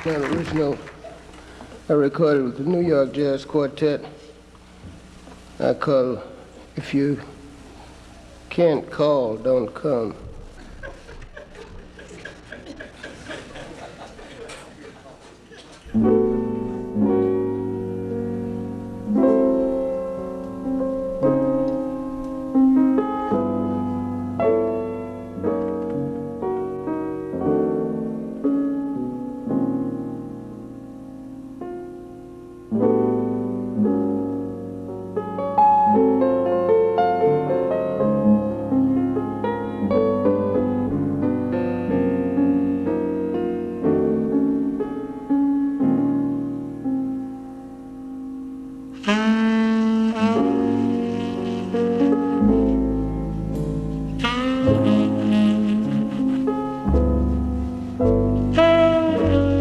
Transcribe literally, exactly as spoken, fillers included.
That original I recorded with the New York Jazz Quartet. I call If You Can't Call, Don't Come. Thank you.